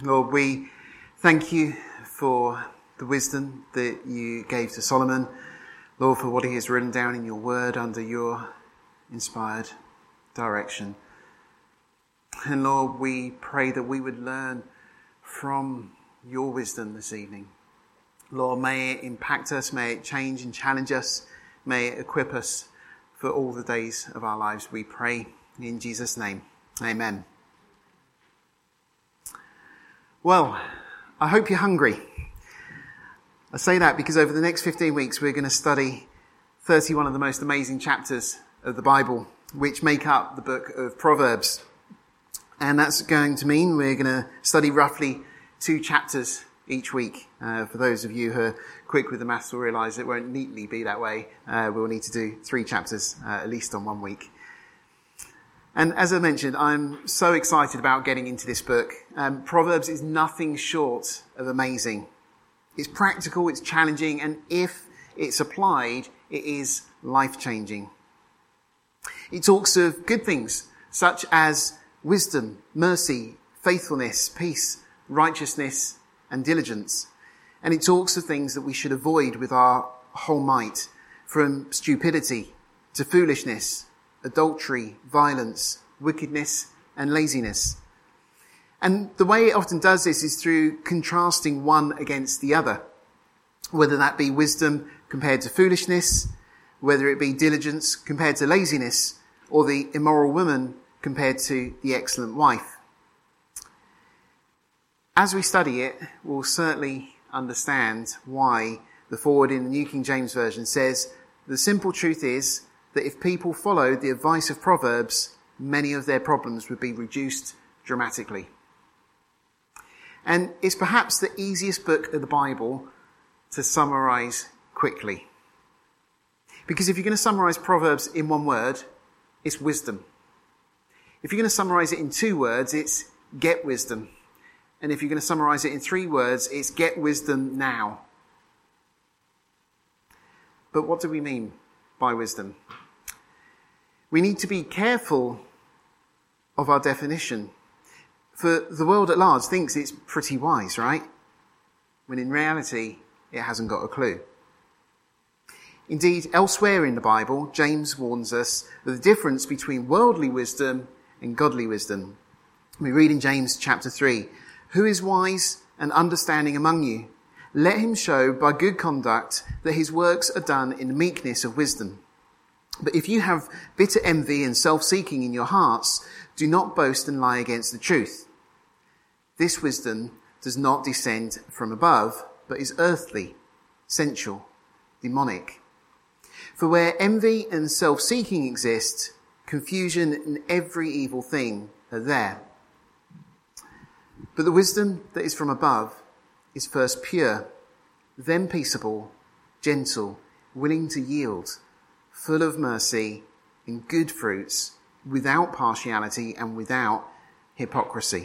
Lord, we thank you for the wisdom that you gave to Solomon. Lord, for what he has written down in your word under your inspired direction. And Lord, we pray that we would learn from your wisdom this evening. Lord, may it impact us, may it change and challenge us, may it equip us for all the days of our lives, we pray in Jesus' name. Amen. Well, I hope you're hungry. I say that because over the next 15 weeks we're going to study 31 of the most amazing chapters of the Bible, which make up the book of Proverbs. And that's going to mean we're going to study roughly 2 chapters each week. For those of you who are quick with the maths will realise it won't neatly be that way. We'll need to do 3 chapters at least on 1 week. And as I mentioned, I'm so excited about getting into this book. Proverbs is nothing short of amazing. It's practical, it's challenging, and if it's applied, it is life-changing. It talks of good things, such as wisdom, mercy, faithfulness, peace, righteousness, and diligence. And it talks of things that we should avoid with our whole might, from stupidity to foolishness, adultery, violence, wickedness, and laziness. And the way it often does this is through contrasting one against the other, whether that be wisdom compared to foolishness, whether it be diligence compared to laziness, or the immoral woman compared to the excellent wife. As we study it, we'll certainly understand why the foreword in the New King James Version says, "The simple truth is that if people followed the advice of Proverbs, many of their problems would be reduced dramatically." And it's perhaps the easiest book of the Bible to summarise quickly. Because if you're going to summarise Proverbs in 1 word, it's wisdom. If you're going to summarise it in 2 words, it's get wisdom. And if you're going to summarise it in 3 words, it's get wisdom now. But what do we mean by wisdom? We need to be careful of our definition. For the world at large thinks it's pretty wise, right? When in reality, it hasn't got a clue. Indeed, elsewhere in the Bible, James warns us of the difference between worldly wisdom and godly wisdom. We read in James chapter 3, "Who is wise and understanding among you? Let him show by good conduct that his works are done in the meekness of wisdom. But if you have bitter envy and self-seeking in your hearts, do not boast and lie against the truth. This wisdom does not descend from above, but is earthly, sensual, demonic. For where envy and self-seeking exist, confusion and every evil thing are there. But the wisdom that is from above is first pure, then peaceable, gentle, willing to yield, full of mercy and good fruits, without partiality and without hypocrisy."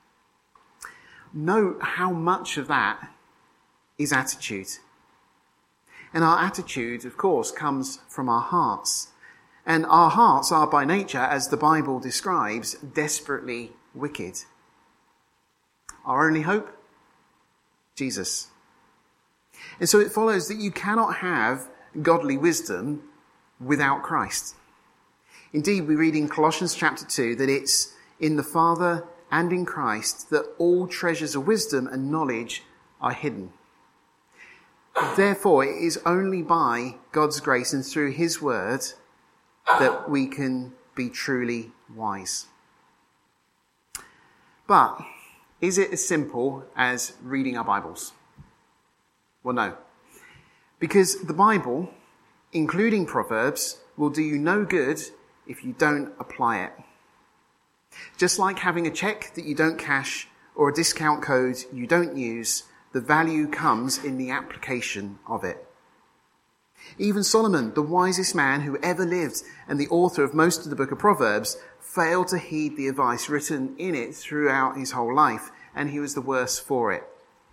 Note how much of that is attitude. And our attitude, of course, comes from our hearts. And our hearts are by nature, as the Bible describes, desperately wicked. Our only hope? Jesus. And so it follows that you cannot have godly wisdom without Christ. Indeed, we read in Colossians chapter 2 that it's in the Father and in Christ that all treasures of wisdom and knowledge are hidden. Therefore, it is only by God's grace and through his word that we can be truly wise. But is it as simple as reading our Bibles? Well, no. Because the Bible, including Proverbs, will do you no good if you don't apply it. Just like having a cheque that you don't cash or a discount code you don't use, the value comes in the application of it. Even Solomon, the wisest man who ever lived and the author of most of the book of Proverbs, failed to heed the advice written in it throughout his whole life, and he was the worse for it.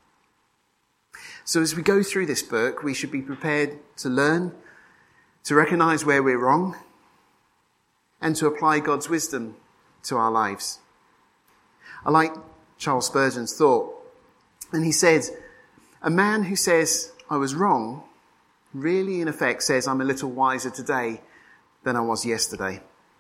So as we go through this book, we should be prepared to learn, to recognise where we're wrong, and to apply God's wisdom to our lives. I like Charles Spurgeon's thought. And he said, a man who says, I was wrong, really in effect says, I'm a little wiser today than I was yesterday.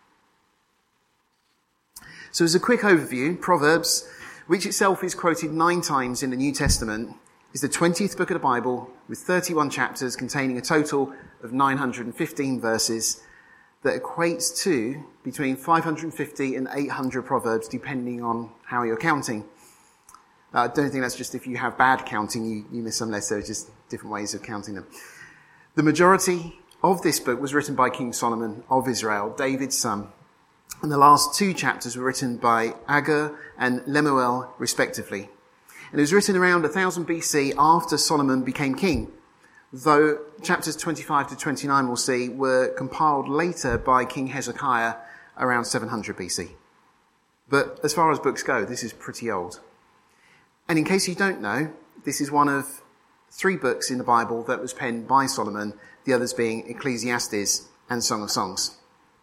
So as a quick overview, Proverbs, which itself is quoted 9 times in the New Testament, is the 20th book of the Bible with 31 chapters containing a total of 915 verses that equates to between 550 and 800 proverbs, depending on how you're counting. I don't think that's just if you have bad counting, you miss some less. There are just different ways of counting them. The majority of this book was written by King Solomon of Israel, David's son. And the last 2 chapters were written by Agur and Lemuel, respectively. And it was written around 1000 BC after Solomon became king, though chapters 25 to 29, we'll see, were compiled later by King Hezekiah around 700 BC. But as far as books go, this is pretty old. And in case you don't know, this is one of 3 books in the Bible that was penned by Solomon, the others being Ecclesiastes and Song of Songs.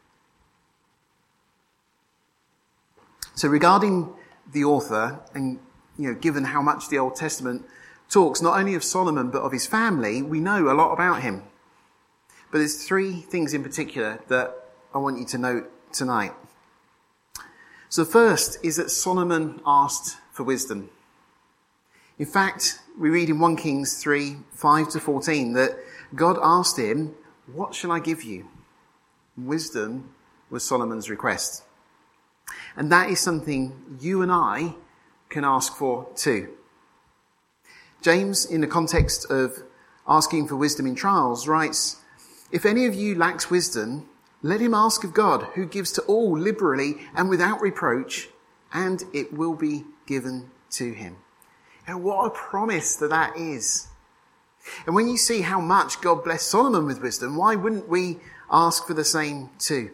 So regarding the author, and given how much the Old Testament talks not only of Solomon but of his family, we know a lot about him. But there's 3 things in particular that I want you to note tonight. So the first is that Solomon asked for wisdom. In fact, we read in 1 Kings 3, 5 to 14 that God asked him, what shall I give you? Wisdom was Solomon's request. And that is something you and I can ask for too. James, in the context of asking for wisdom in trials, writes, if any of you lacks wisdom, let him ask of God, who gives to all liberally and without reproach, and it will be given to him. And what a promise that is. And when you see how much God blessed Solomon with wisdom, why wouldn't we ask for the same too?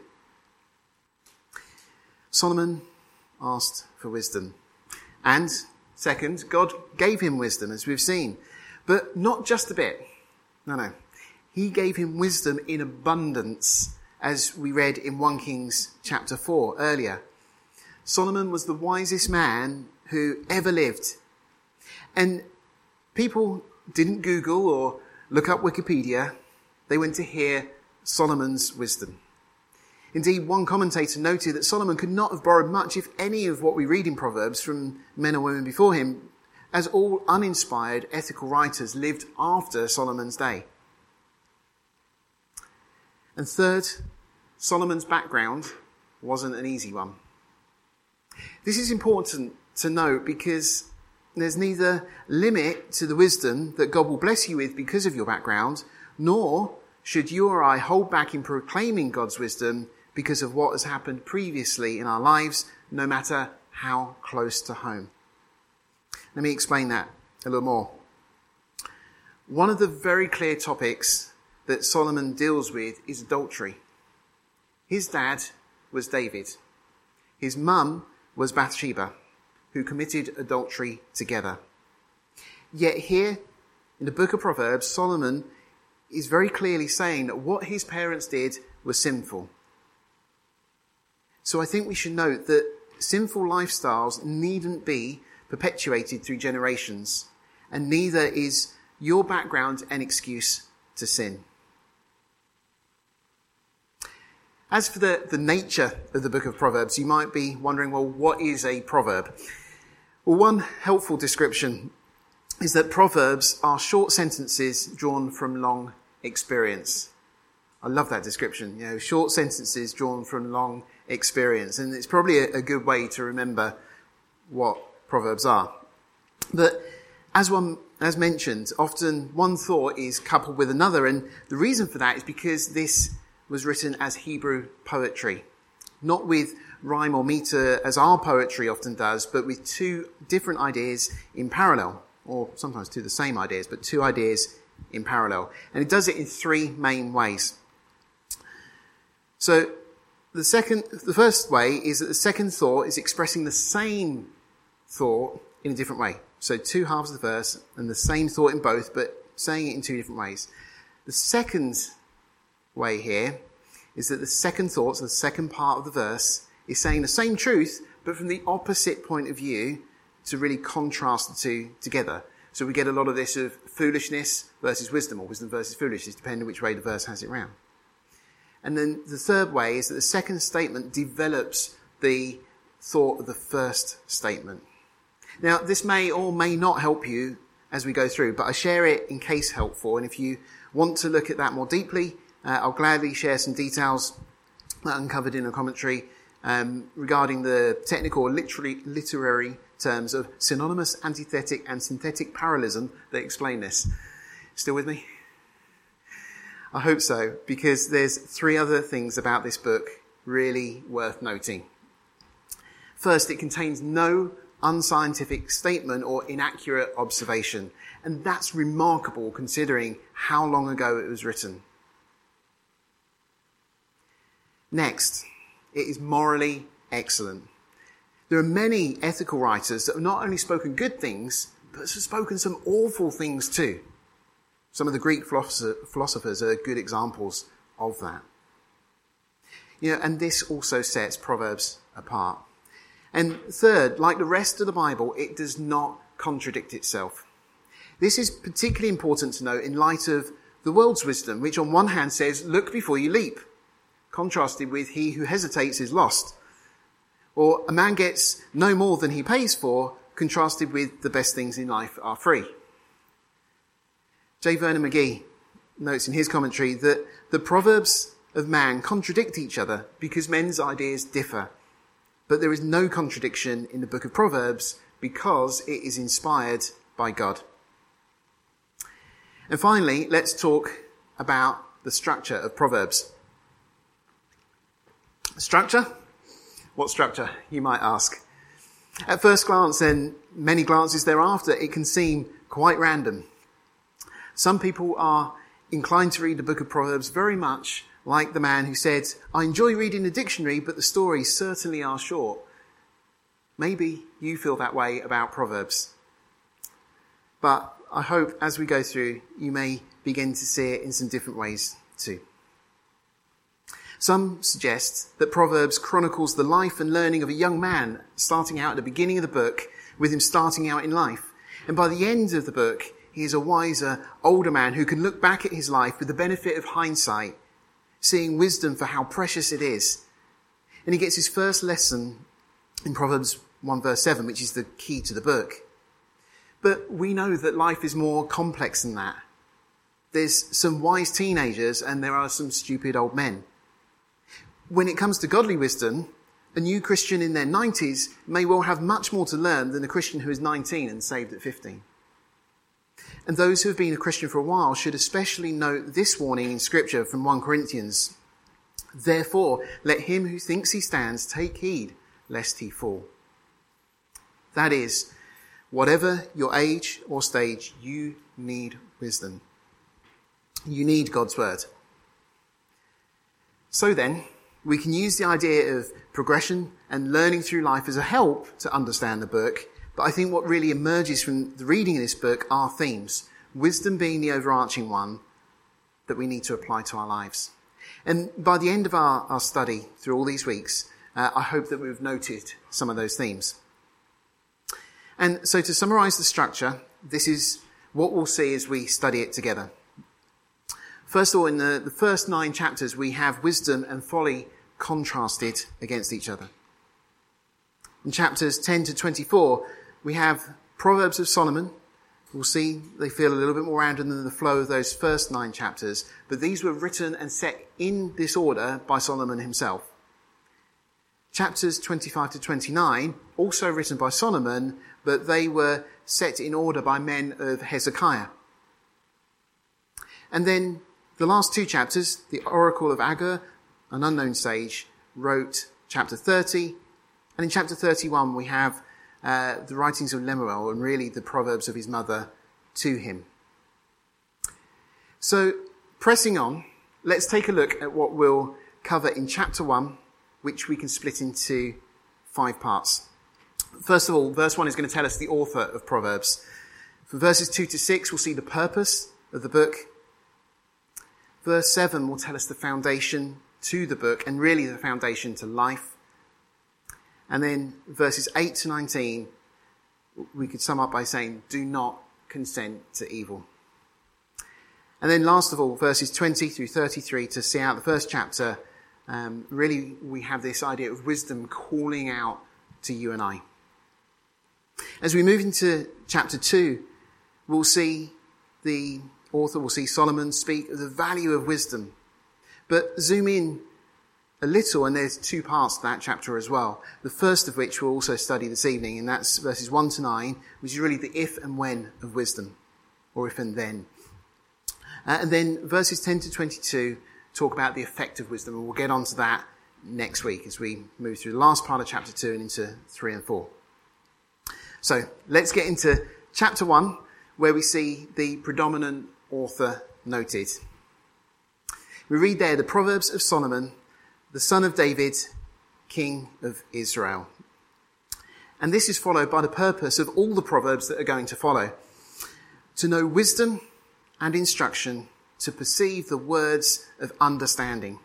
Solomon asked for wisdom. And second, God gave him wisdom, as we've seen. But not just a bit. No. He gave him wisdom in abundance, as we read in 1 Kings chapter 4 earlier. Solomon was the wisest man who ever lived. And people didn't Google or look up Wikipedia. They went to hear Solomon's wisdom. Indeed, one commentator noted that Solomon could not have borrowed much, if any, of what we read in Proverbs from men or women before him, as all uninspired ethical writers lived after Solomon's day. And third, Solomon's background wasn't an easy one. This is important to note because there's neither limit to the wisdom that God will bless you with because of your background, nor should you or I hold back in proclaiming God's wisdom because of what has happened previously in our lives, no matter how close to home. Let me explain that a little more. One of the very clear topics that Solomon deals with is adultery. His dad was David. His mum was Bathsheba, who committed adultery together. Yet here, in the book of Proverbs, Solomon is very clearly saying that what his parents did was sinful. So I think we should note that sinful lifestyles needn't be perpetuated through generations, and neither is your background an excuse to sin. As for the nature of the book of Proverbs, you might be wondering, well, what is a proverb? Well, one helpful description is that proverbs are short sentences drawn from long experience. I love that description, short sentences drawn from long experience. And it's probably a good way to remember what proverbs are. But as mentioned, often one thought is coupled with another. And the reason for that is because this was written as Hebrew poetry, not with rhyme or meter as our poetry often does, but with 2 different ideas in parallel, or sometimes 2 the same ideas, but 2 ideas in parallel. And it does it in 3 main ways. So the first way is that the second thought is expressing the same thought in a different way. So 2 halves of the verse and the same thought in both, but saying it in 2 different ways. The second way here is that the second thought, so the second part of the verse, is saying the same truth, but from the opposite point of view to really contrast the two together. So we get a lot of this of foolishness versus wisdom, or wisdom versus foolishness, depending on which way the verse has it round. And then the third way is that the second statement develops the thought of the first statement. Now, this may or may not help you as we go through, but I share it in case helpful. And if you want to look at that more deeply, I'll gladly share some details that are uncovered in a commentary regarding the technical or literary terms of synonymous, antithetic, and synthetic parallelism that explain this. Still with me? I hope so, because there's three other things about this book really worth noting. First, it contains no unscientific statement or inaccurate observation, and that's remarkable considering how long ago it was written. Next, it is morally excellent. There are many ethical writers that have not only spoken good things, but have spoken some awful things too. Some of the Greek philosophers are good examples of that. And this also sets Proverbs apart. And third, like the rest of the Bible, it does not contradict itself. This is particularly important to note in light of the world's wisdom, which on one hand says, look before you leap, contrasted with he who hesitates is lost. Or a man gets no more than he pays for, contrasted with the best things in life are free. J. Vernon McGee notes in his commentary that the proverbs of man contradict each other because men's ideas differ. But there is no contradiction in the book of Proverbs because it is inspired by God. And finally, let's talk about the structure of Proverbs. Structure? What structure, you might ask? At first glance and many glances thereafter, it can seem quite random. Some people are inclined to read the book of Proverbs very much like the man who said, I enjoy reading the dictionary, but the stories certainly are short. Maybe you feel that way about Proverbs. But I hope as we go through, you may begin to see it in some different ways too. Some suggest that Proverbs chronicles the life and learning of a young man starting out at the beginning of the book, with him starting out in life. And by the end of the book, he is a wiser, older man who can look back at his life with the benefit of hindsight, seeing wisdom for how precious it is. And he gets his first lesson in Proverbs 1 verse 7, which is the key to the book. But we know that life is more complex than that. There's some wise teenagers and there are some stupid old men. When it comes to godly wisdom, a new Christian in their 90s may well have much more to learn than a Christian who is 19 and saved at 15. And those who have been a Christian for a while should especially note this warning in Scripture from 1 Corinthians. Therefore, let him who thinks he stands take heed, lest he fall. That is, whatever your age or stage, you need wisdom. You need God's word. So then, we can use the idea of progression and learning through life as a help to understand the book. But I think what really emerges from the reading of this book are themes, wisdom being the overarching one that we need to apply to our lives. And by the end of our study through all these weeks, I hope that we've noted some of those themes. And so to summarize the structure, this is what we'll see as we study it together. First of all, in the first 9 chapters, we have wisdom and folly contrasted against each other. In chapters 10 to 24, we have Proverbs of Solomon. We'll see they feel a little bit more random than the flow of those first 9 chapters, but these were written and set in this order by Solomon himself. Chapters 25 to 29, also written by Solomon, but they were set in order by men of Hezekiah. And then the last 2 chapters, the Oracle of Agur, an unknown sage, wrote chapter 30. And in chapter 31, we have the writings of Lemuel and really the proverbs of his mother to him. So, pressing on, let's take a look at what we'll cover in chapter 1, which we can split into 5 parts. First of all, verse 1 is going to tell us the author of Proverbs. For verses 2 to 6, we'll see the purpose of the book. Verse 7 will tell us the foundation to the book and really the foundation to life. And then verses 8 to 19 we could sum up by saying, do not consent to evil. And then last of all, verses 20 through 33 to see out the first chapter, really we have this idea of wisdom calling out to you and I. As we move into chapter 2, we'll see the author, we'll see Solomon speak of the value of wisdom. But zoom in a little, and there's two parts to that chapter as well. The first of which we'll also study this evening, and that's verses 1 to 9, which is really the if and when of wisdom, or if and then. And then verses 10 to 22 talk about the effect of wisdom, and we'll get onto that next week as we move through the last part of chapter 2 and into 3 and 4. So let's get into chapter 1, where we see the predominant author noted. We read there the Proverbs of Solomon, the son of David, king of Israel. And this is followed by the purpose of all the Proverbs that are going to follow: to know wisdom and instruction, to perceive the words of understanding.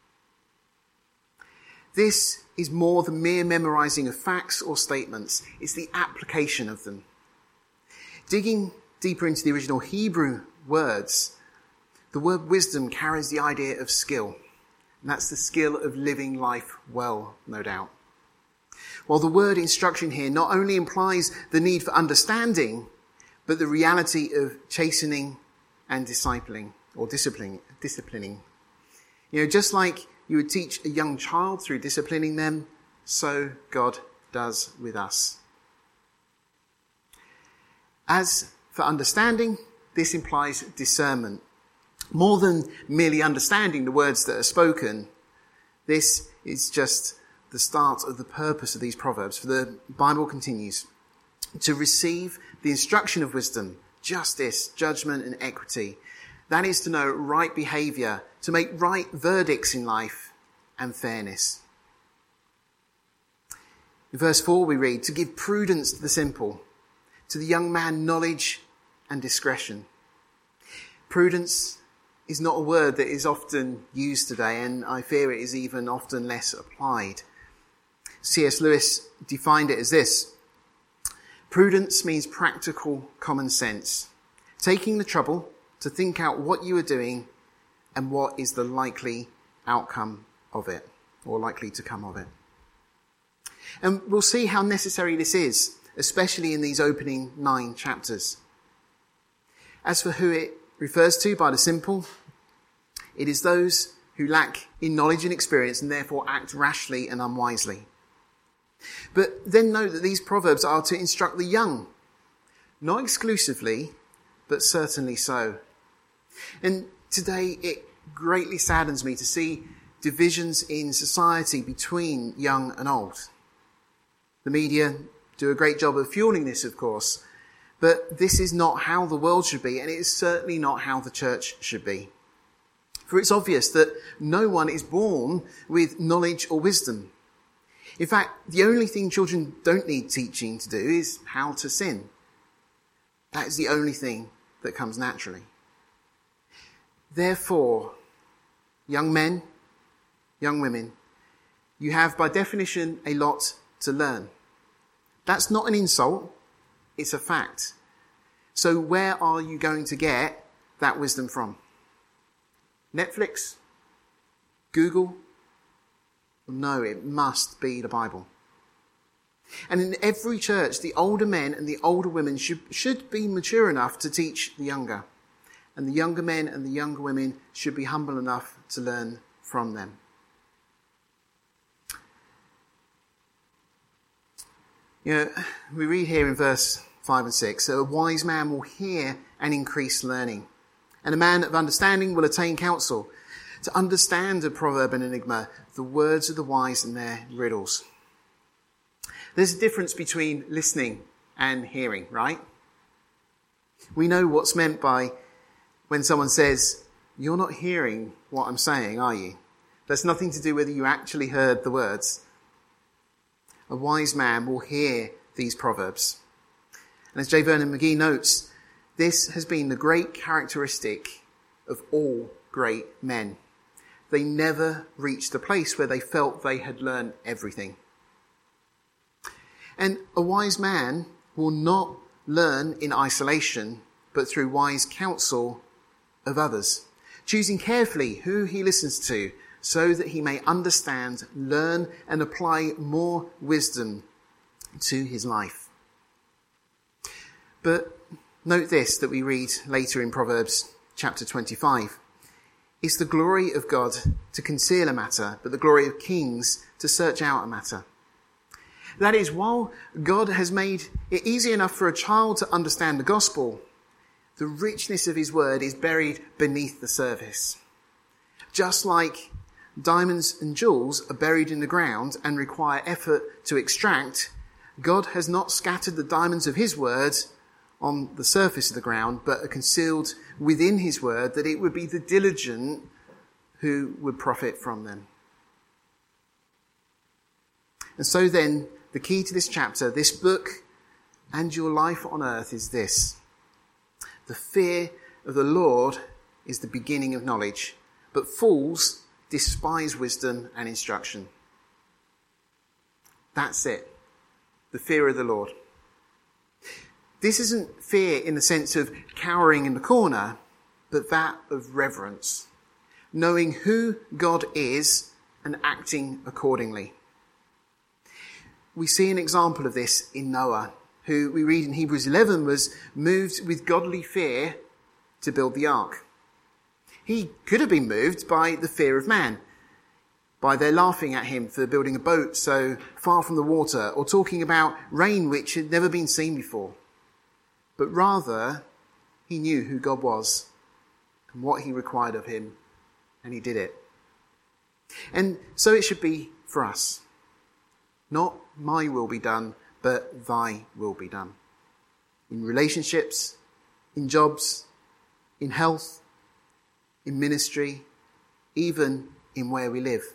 This is more than mere memorizing of facts or statements. It's the application of them. Digging deeper into the original Hebrew words, the word wisdom carries the idea of skill. And that's the skill of living life well, no doubt. While the word instruction here not only implies the need for understanding, but the reality of chastening and disciplining. You know, just like you would teach a young child through disciplining them, so God does with us. As for understanding, this implies discernment. More than merely understanding the words that are spoken, this is just the start of the purpose of these proverbs. For the Bible continues, to receive the instruction of wisdom, justice, judgment, and equity. That is to know right behaviour, to make right verdicts in life, and fairness. In verse 4 we read, to give prudence to the simple, to the young man knowledge and discretion. Prudence is not a word that is often used today, and I fear it is even often less applied. C.S. Lewis defined it as this: prudence means practical common sense, taking the trouble to think out what you are doing and what is the likely outcome of it, or likely to come of it. And we'll see how necessary this is, especially in these opening 9 chapters. As for who it refers to by the simple, it is those who lack in knowledge and experience and therefore act rashly and unwisely. But then note that these proverbs are to instruct the young, not exclusively, but certainly so. And today it greatly saddens me to see divisions in society between young and old. The media do a great job of fueling this, of course, but this is not how the world should be, and it is certainly not how the church should be. For it's obvious that no one is born with knowledge or wisdom. In fact, the only thing children don't need teaching to do is how to sin. That is the only thing that comes naturally. Therefore, young men, young women, you have by definition a lot to learn. That's not an insult, it's a fact. So where are you going to get that wisdom from? Netflix? Google? No, it must be the Bible. And in every church, the older men and the older women should be mature enough to teach the younger. And the younger men and the younger women should be humble enough to learn from them. You know, we read here in verse 5 and 6, a wise man will hear and increase learning, and a man of understanding will attain counsel. To understand a proverb and enigma, the words of the wise and their riddles. There's a difference between listening and hearing, right? We know what's meant by when someone says, "You're not hearing what I'm saying, are you?" That's nothing to do whether you actually heard the words. A wise man will hear these proverbs. And as J. Vernon McGee notes, this has been the great characteristic of all great men. They never reached a place where they felt they had learned everything. And a wise man will not learn in isolation, but through wise counsel of others, choosing carefully who he listens to, so that he may understand, learn, and apply more wisdom to his life. But note this that we read later in Proverbs chapter 25. It's the glory of God to conceal a matter, but the glory of kings to search out a matter. That is, while God has made it easy enough for a child to understand the gospel, the richness of his word is buried beneath the surface. Just like diamonds and jewels are buried in the ground and require effort to extract, God has not scattered the diamonds of his word on the surface of the ground, but are concealed within his word, that it would be the diligent who would profit from them. And so then, the key to this chapter, this book, and your life on earth is this: the fear of the Lord is the beginning of knowledge, but fools despise wisdom and instruction. That's it. The fear of the Lord. This isn't fear in the sense of cowering in the corner, but that of reverence, knowing who God is and acting accordingly. We see an example of this in Noah, who we read in Hebrews 11 was moved with godly fear to build the ark. He could have been moved by the fear of man, by their laughing at him for building a boat so far from the water, or talking about rain which had never been seen before. But rather, he knew who God was and what he required of him, and he did it. And so it should be for us. Not my will be done, but thy will be done. In relationships, in jobs, in health, in ministry, even in where we live.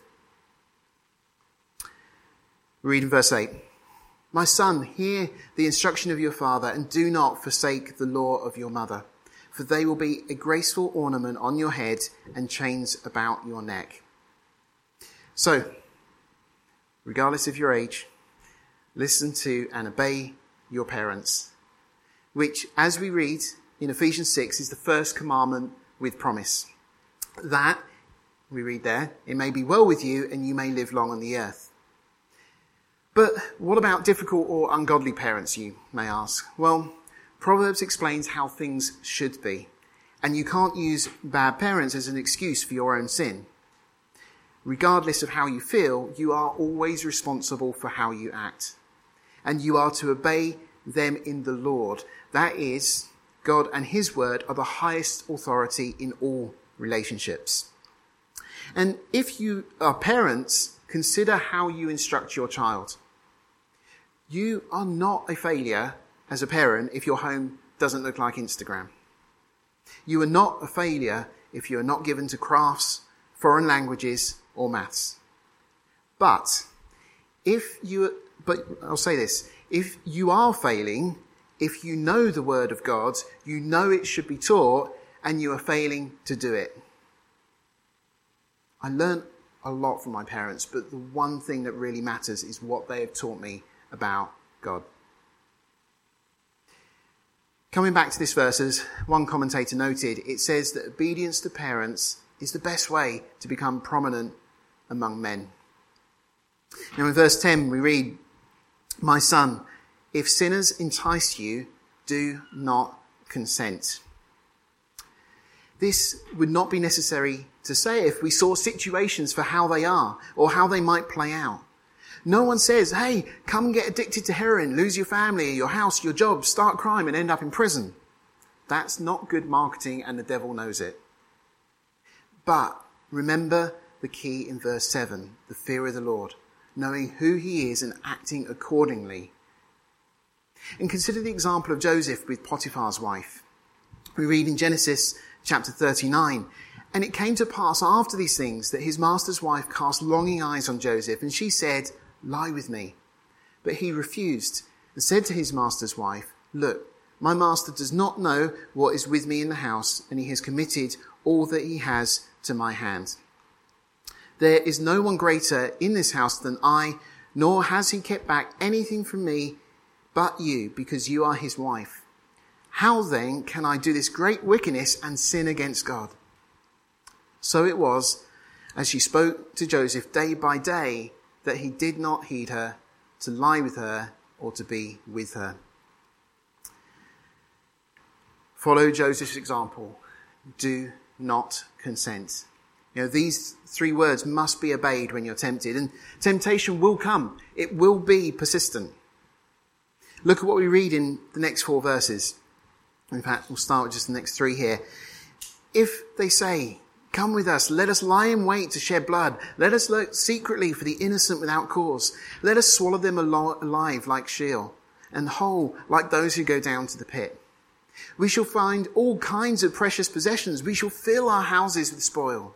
We read in verse 8. My son, hear the instruction of your father, and do not forsake the law of your mother, for they will be a graceful ornament on your head and chains about your neck. So, regardless of your age, listen to and obey your parents, which, as we read in Ephesians 6, is the first commandment with promise. That, we read there, it may be well with you and you may live long on the earth. But what about difficult or ungodly parents, you may ask? Well, Proverbs explains how things should be, and you can't use bad parents as an excuse for your own sin. Regardless of how you feel, you are always responsible for how you act, and you are to obey them in the Lord. That is, God and his word are the highest authority in all relationships. And if you are parents, consider how you instruct your child. You are not a failure as a parent if your home doesn't look like Instagram. You are not a failure if you are not given to foreign languages, or maths. But I'll say this, if you are failing, if you know the word of God, you know it should be taught, and you are failing to do it. I learned a lot from my parents, but the one thing that really matters is what they have taught me about God. Coming back to this verse, as one commentator noted, it says that obedience to parents is the best way to become prominent among men. Now in verse 10 we read, my son, if sinners entice you, do not consent. This would not be necessary to say if we saw situations for how they are or how they might play out. No one says, hey, come and get addicted to heroin, lose your family, your house, your job, start crime and end up in prison. That's not good marketing, and the devil knows it. But remember the key in verse 7, the fear of the Lord, knowing who he is and acting accordingly. And consider the example of Joseph with Potiphar's wife. We read in Genesis chapter 39, and it came to pass after these things that his master's wife cast longing eyes on Joseph, and she said, lie with me. But he refused and said to his master's wife, look, my master does not know what is with me in the house, and he has committed all that he has to my hand. There is no one greater in this house than I, nor has he kept back anything from me but you, because you are his wife. How then can I do this great wickedness and sin against God?" So it was, as she spoke to Joseph day by day, that he did not heed her, to lie with her or to be with her. Follow Joseph's example. Do not consent. These 3 words must be obeyed when you're tempted, and temptation will come. It will be persistent. Look at what we read in the next 4 verses. In fact, we'll start with just the next 3 here. If they say, "Come with us, let us lie in wait to shed blood. Let us lurk secretly for the innocent without cause. Let us swallow them alive like Sheol, and whole like those who go down to the pit. We shall find all kinds of precious possessions. We shall fill our houses with spoil."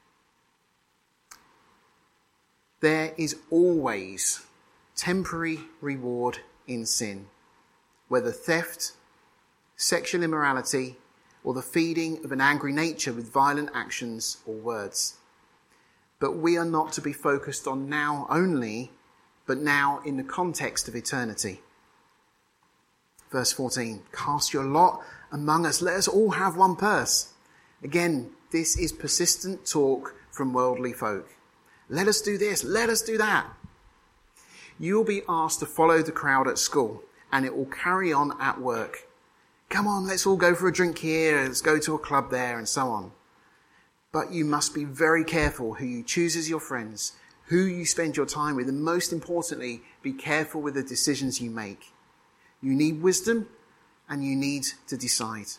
There is always temporary reward in sin, whether theft, sexual immorality, or the feeding of an angry nature with violent actions or words. But we are not to be focused on now only, but now in the context of eternity. Verse 14, "Cast your lot among us. Let us all have one purse." Again, this is persistent talk from worldly folk. Let us do this. Let us do that. You'll be asked to follow the crowd at school, and it will carry on at work. Come on, let's all go for a drink here. Let's go to a club there, and so on. But you must be very careful who you choose as your friends, who you spend your time with, and most importantly, be careful with the decisions you make. You need wisdom, and you need to decide.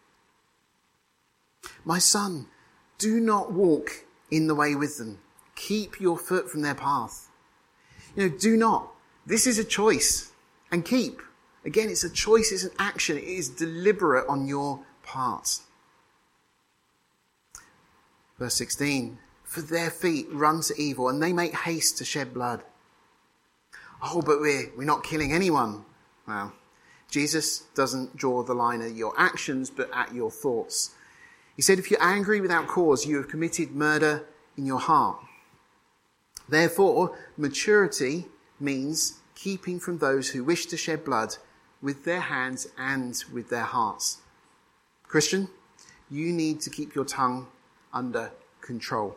"My son, do not walk in the way with them. Keep your foot from their path." Do not. This is a choice. And keep. Again, it's a choice, it's an action. It is deliberate on your part. Verse 16, "For their feet run to evil, and they make haste to shed blood." "Oh, but we're not killing anyone." Well, Jesus doesn't draw the line at your actions, but at your thoughts. He said, if you're angry without cause, you have committed murder in your heart. Therefore, maturity means keeping from those who wish to shed blood with their hands and with their hearts. Christian, you need to keep your tongue under control.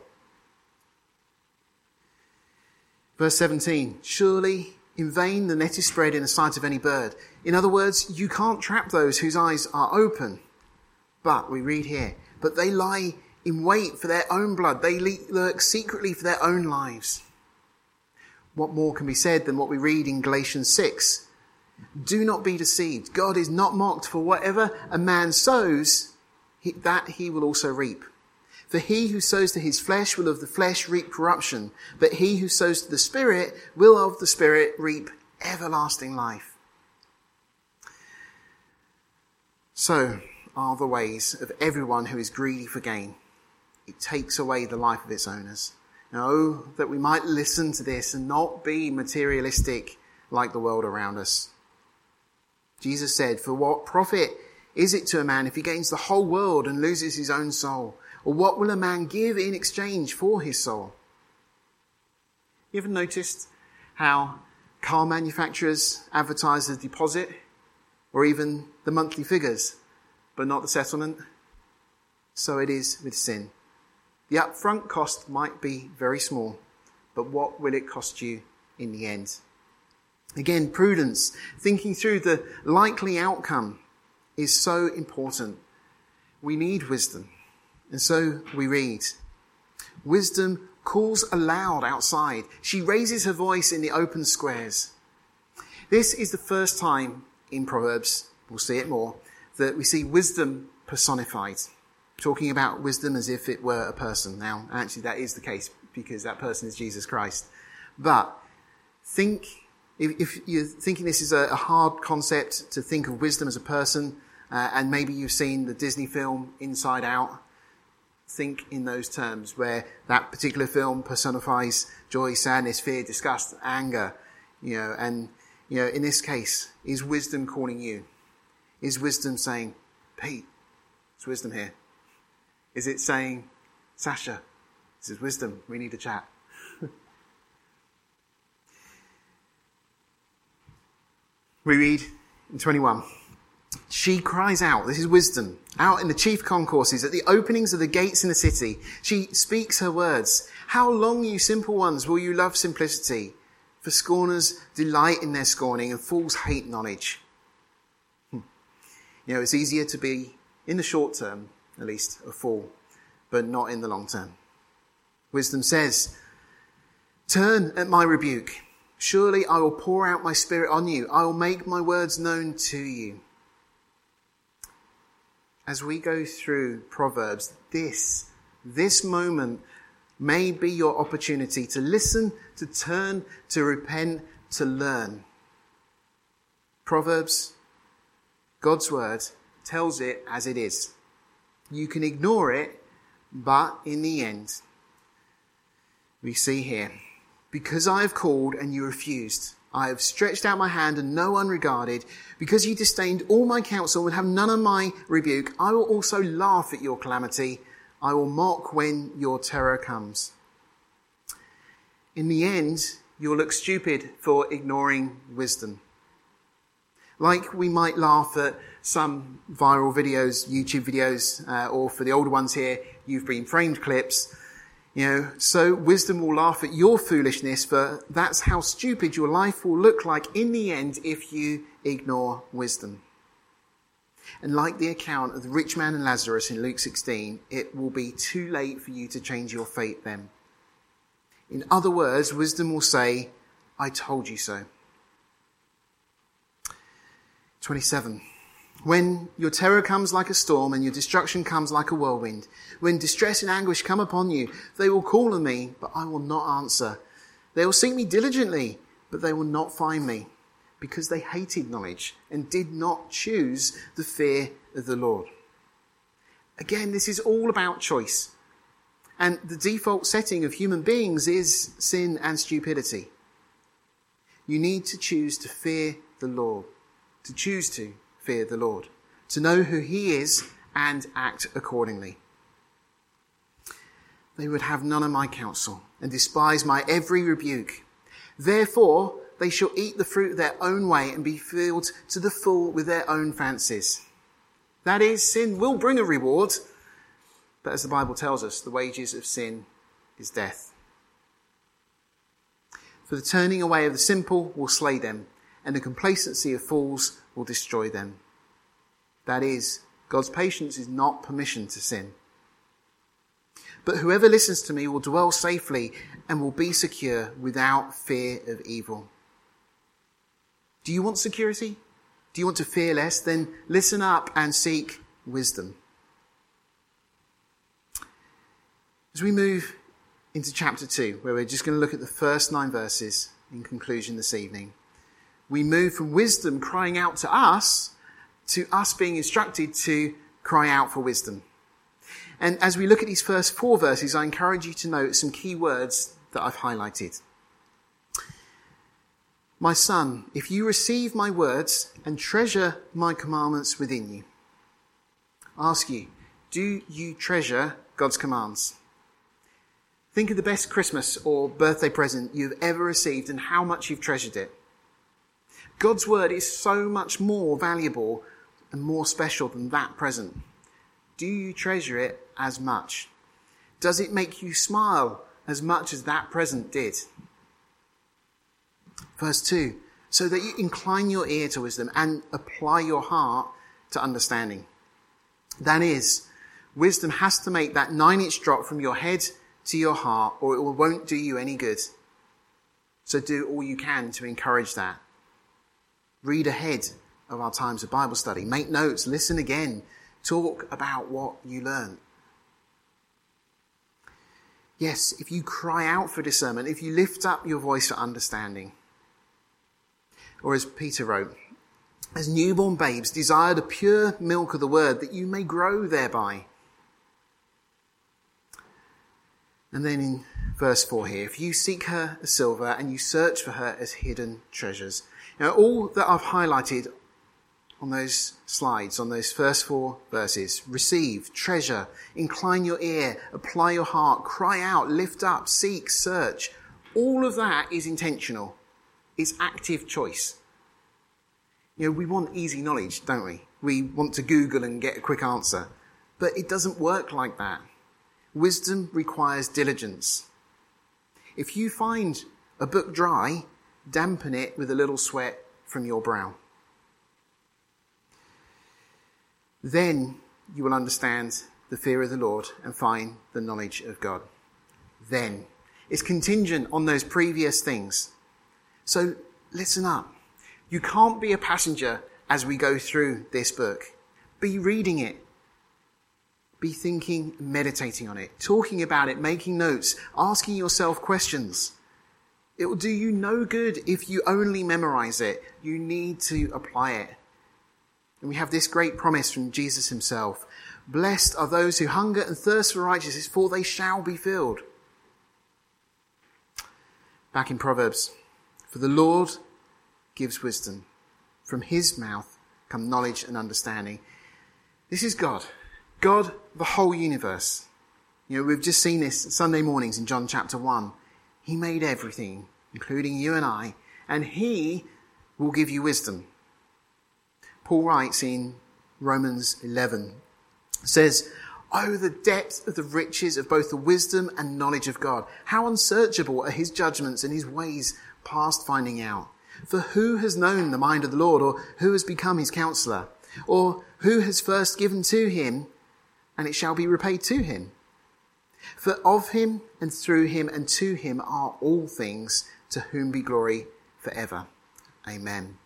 Verse 17, "Surely in vain the net is spread in the sight of any bird." In other words, you can't trap those whose eyes are open. But we read here, "But they lie in wait for their own blood. They lurk secretly for their own lives." What more can be said than what we read in Galatians 6? "Do not be deceived. God is not mocked, for whatever a man sows, that he will also reap. For he who sows to his flesh will of the flesh reap corruption, but he who sows to the Spirit will of the Spirit reap everlasting life." So are the ways of everyone who is greedy for gain. It takes away the life of its owners. Oh, that we might listen to this and not be materialistic like the world around us. Jesus said, "For what profit is it to a man if he gains the whole world and loses his own soul? Or what will a man give in exchange for his soul?" You ever noticed how car manufacturers advertise the deposit or even the monthly figures, but not the settlement? So it is with sin. The upfront cost might be very small, but what will it cost you in the end? Again, prudence, thinking through the likely outcome, is so important. We need wisdom. And so we read, "Wisdom calls aloud outside. She raises her voice in the open squares." This is the first time in Proverbs, we'll see it more, that we see wisdom personified. Talking about wisdom as if it were a person. Now, actually, that is the case because that person is Jesus Christ. But if you're thinking this is a hard concept to think of wisdom as a person, and maybe you've seen the Disney film Inside Out, think in those terms where that particular film personifies joy, sadness, fear, disgust, anger. In this case, is wisdom calling you? Is wisdom saying, "Pete, it's wisdom here"? Is it saying, "Sasha, this is wisdom, we need to chat"? We read in 21. She cries out, this is wisdom, out in the chief concourses, at the openings of the gates in the city. She speaks her words. How long, you simple ones, will you love simplicity? For scorners delight in their scorning, and fools hate knowledge. It's easier to be, in the short term, at least, a fool, but not in the long term. Wisdom says, turn at my rebuke. Surely I will pour out my spirit on you. I will make my words known to you. As we go through Proverbs, this moment may be your opportunity to listen, to turn, to repent, to learn. Proverbs, God's word, tells it as it is. You can ignore it, but in the end, we see here, because I have called and you refused. I have stretched out my hand and no one regarded. Because you disdained all my counsel and have none of my rebuke, I will also laugh at your calamity. I will mock when your terror comes. In the end, you'll look stupid for ignoring wisdom. Like we might laugh at some viral videos, YouTube videos, or for the older ones here, you've been framed clips. So wisdom will laugh at your foolishness, for that's how stupid your life will look like in the end if you ignore wisdom. And like the account of the rich man and Lazarus in Luke 16, it will be too late for you to change your fate then. In other words, wisdom will say, I told you so. 27. When your terror comes like a storm and your destruction comes like a whirlwind, when distress and anguish come upon you, they will call on me, but I will not answer. They will seek me diligently, but they will not find me, because they hated knowledge and did not choose the fear of the Lord. Again, this is all about choice. And the default setting of human beings is sin and stupidity. You need to choose to fear the Lord, to choose to fear the Lord, to know who he is and act accordingly. They would have none of my counsel and despise my every rebuke. Therefore, they shall eat the fruit of their own way and be filled to the full with their own fancies. That is, sin will bring a reward, but as the Bible tells us, the wages of sin is death. For the turning away of the simple will slay them, and the complacency of fools will destroy them. That is, God's patience is not permission to sin. But whoever listens to me will dwell safely and will be secure without fear of evil. Do you want security? Do you want to fear less? Then listen up and seek wisdom. As we move into chapter 2, where we're just going to look at the first 9 verses in conclusion this evening, we move from wisdom crying out to us being instructed to cry out for wisdom. And as we look at these first 4 verses, I encourage you to note some key words that I've highlighted. My son, if you receive my words and treasure my commandments within you. Ask you, do you treasure God's commands? Think of the best Christmas or birthday present you've ever received and how much you've treasured it. God's word is so much more valuable and more special than that present. Do you treasure it as much? Does it make you smile as much as that present did? Verse 2, so that you incline your ear to wisdom and apply your heart to understanding. That is, wisdom has to make that 9-inch drop from your head to your heart, or it won't do you any good. So do all you can to encourage that. Read ahead of our times of Bible study. Make notes, listen again, talk about what you learn. Yes, if you cry out for discernment, if you lift up your voice for understanding. Or as Peter wrote, as newborn babes, desire the pure milk of the word that you may grow thereby. And then in verse 4 here, if you seek her as silver and you search for her as hidden treasures. Now, all that I've highlighted on those slides, on those first 4 verses, receive, treasure, incline your ear, apply your heart, cry out, lift up, seek, search. All of that is intentional. It's active choice. We want easy knowledge, don't we? We want to Google and get a quick answer. But it doesn't work like that. Wisdom requires diligence. If you find a book dry, dampen it with a little sweat from your brow. Then you will understand the fear of the Lord and find the knowledge of God. Then. It's contingent on those previous things. So listen up. You can't be a passenger as we go through this book. Be reading it. Be thinking, meditating on it, talking about it, making notes, asking yourself questions. It will do you no good if you only memorize it. You need to apply it. And we have this great promise from Jesus himself. Blessed are those who hunger and thirst for righteousness, for they shall be filled. Back in Proverbs, for the Lord gives wisdom. From his mouth come knowledge and understanding. This is God. God, the whole universe. We've just seen this Sunday mornings in John chapter 1. He made everything, including you and I, and he will give you wisdom. Paul writes in Romans 11, says, "Oh, the depth of the riches of both the wisdom and knowledge of God. How unsearchable are his judgments and his ways past finding out. For who has known the mind of the Lord, or who has become his counselor, or who has first given to him, and it shall be repaid to him? For of him and through him and to him are all things, to whom be glory forever. Amen."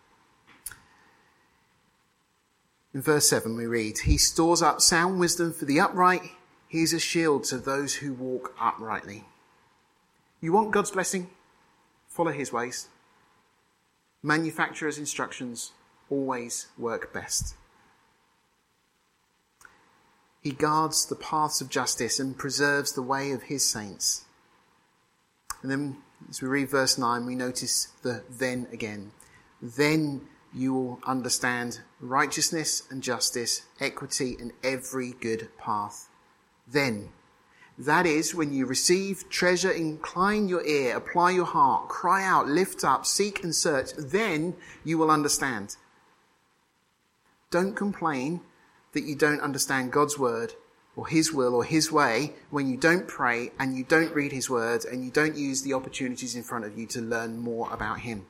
In verse 7 we read, "He stores up sound wisdom for the upright. He is a shield to those who walk uprightly." You want God's blessing? Follow his ways. Manufacturer's instructions always work best. He guards the paths of justice and preserves the way of his saints. And then as we read verse 9, we notice the then again. Then you will understand righteousness and justice, equity, and every good path. Then, that is when you receive treasure, incline your ear, apply your heart, cry out, lift up, seek and search. Then you will understand. Don't complain that you don't understand God's word or his will or his way when you don't pray and you don't read his word and you don't use the opportunities in front of you to learn more about him.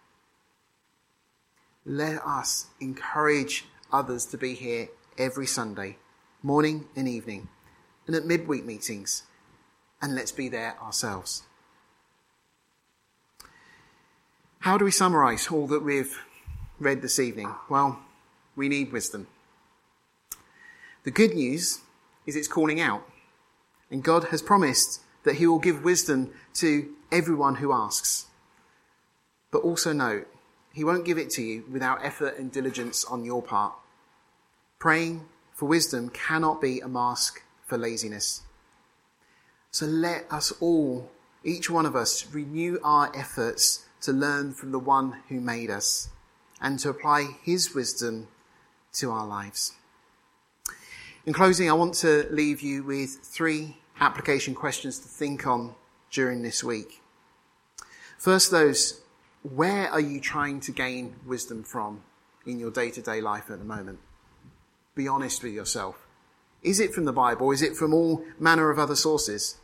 Let us encourage others to be here every Sunday, morning and evening, and at midweek meetings, and let's be there ourselves. How do we summarize all that we've read this evening? Well, we need wisdom. The good news is it's calling out, and God has promised that he will give wisdom to everyone who asks. But also note, he won't give it to you without effort and diligence on your part. Praying for wisdom cannot be a mask for laziness. So let us all, each one of us, renew our efforts to learn from the one who made us and to apply his wisdom to our lives. In closing, I want to leave you with 3 application questions to think on during this week. First, where are you trying to gain wisdom from in your day-to-day life at the moment? Be honest with yourself. Is it from the Bible? Is it from all manner of other sources?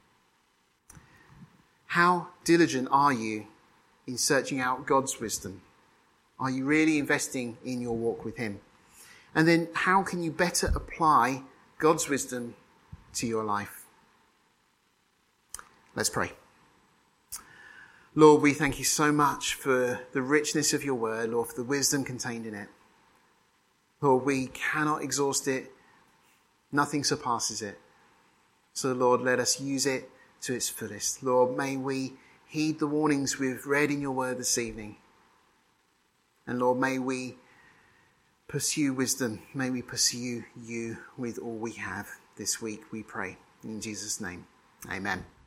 How diligent are you in searching out God's wisdom? Are you really investing in your walk with him? And then how can you better apply God's wisdom to your life? Let's pray. Lord, we thank you so much for the richness of your word, Lord, for the wisdom contained in it. Lord, we cannot exhaust it. Nothing surpasses it. So, Lord, let us use it to its fullest. Lord, may we heed the warnings we've read in your word this evening. And Lord, may we pursue wisdom. May we pursue you with all we have this week, we pray. In Jesus' name, amen.